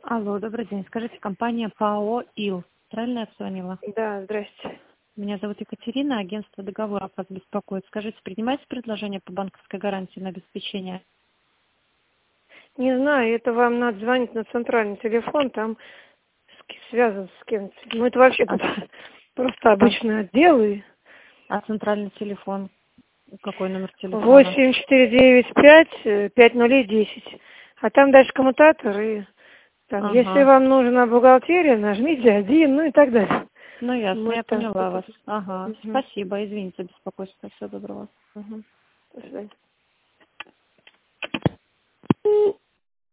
Алло, добрый день. Скажите, компания ПАО «ИЛ». Правильно я позвонила? Да, здрасте. Меня зовут Екатерина, агентство договоров вас беспокоит. Скажите, принимаете предложение по банковской гарантии на обеспечение? Не знаю, это вам надо звонить на центральный телефон, там связан с кем-то. Ну, это вообще просто обычный отдел. А центральный телефон? Какой номер телефона? 8495-5010. А там дальше коммутатор, и там, Ага. если вам нужна бухгалтерия, нажмите 1, ну и так далее. Ну, ясно, Вот я так поняла вот. вас. Ага, спасибо, извините за беспокойство. Всего доброго. До свидания.